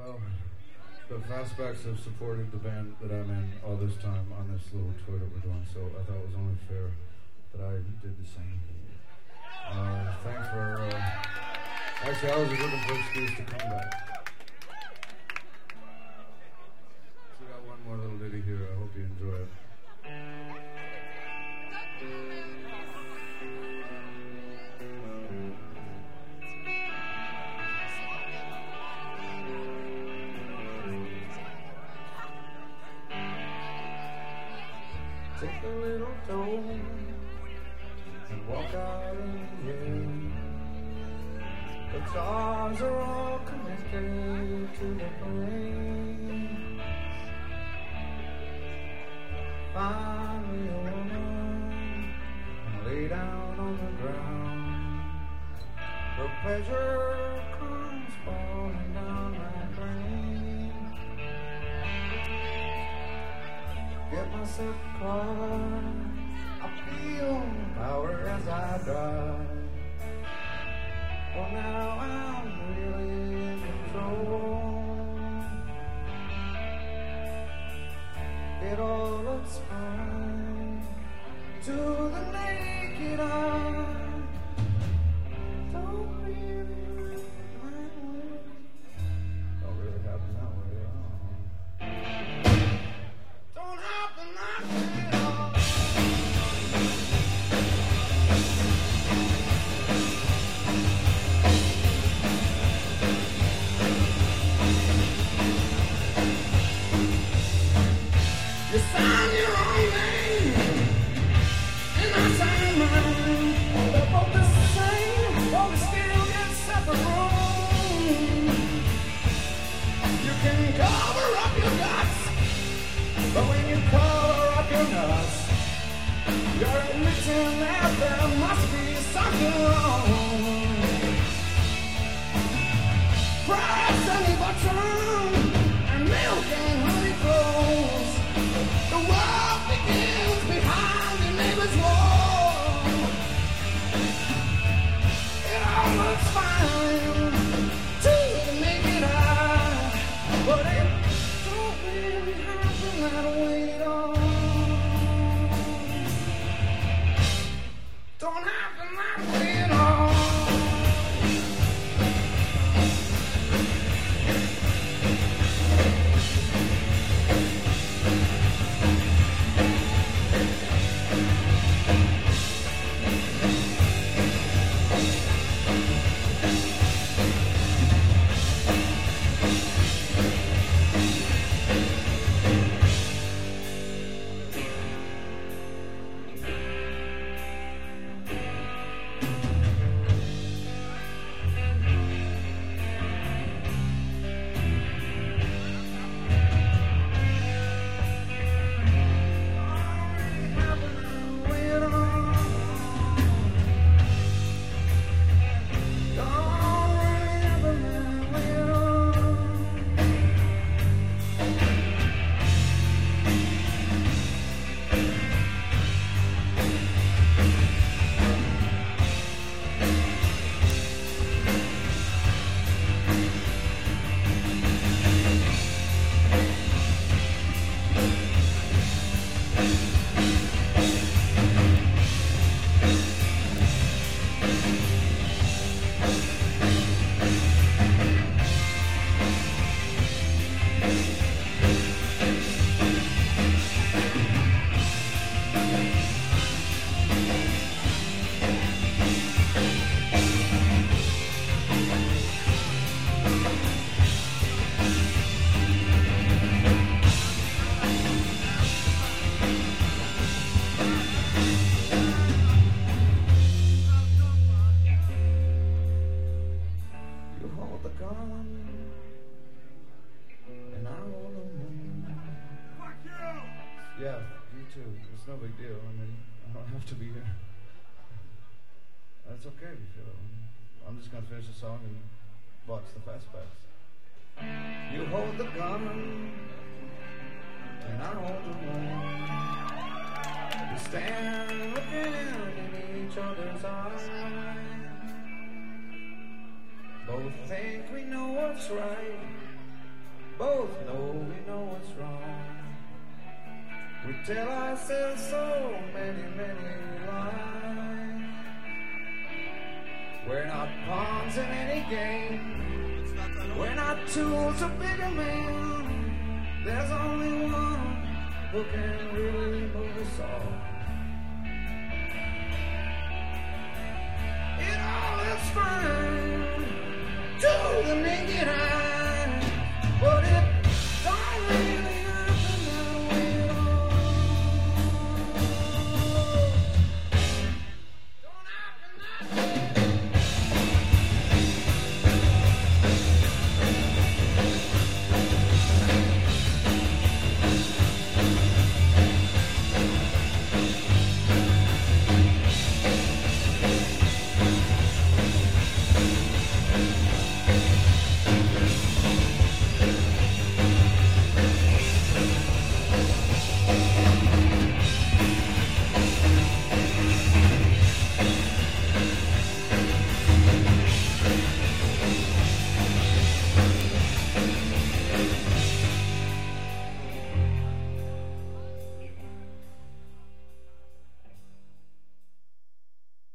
Well, the Fastbacks have supported the band that I'm in all this time on this little tour that we're doing, so I thought it was only fair that I did the same. Thanks for... actually, I was looking for an excuse to come back. So we got one more little ditty here. I hope you enjoy it. Take a little toe and walk out in the air. The stars are all connected to the plane. Find me a woman and lay down on the ground. The pleasure comes falling down my drain. Get myself caught, I feel power as I drive. Well, now I'm really in control. It all looks fine to the naked eye. Don't really happen that way. Don't happen that way at all. You sign your own name, and I sign mine. They're both the same, but we still get separate rooms. You can cover up your guts, but when you cover up your nuts, you're admitting that there must be something wrong. Perhaps any button and milk and honey flows. The world begins behind your neighbor's wall. It all looks fine to the naked eye, but it don't really happen that way at all. Don't happen that way at all. Yeah, you too. It's no big deal. I mean, I don't have to be here. That's okay if you feel it. I'm just going to finish the song and watch the Fastbacks. You hold the gun, and I hold the moon. We stand looking in each other's eyes. Both think we know what's right, both know we know what's wrong. We tell ourselves so many, many lies. We're not pawns in any game. We're not tools of bigger men. There's only one who can really move us all. It all is fine to the naked eye.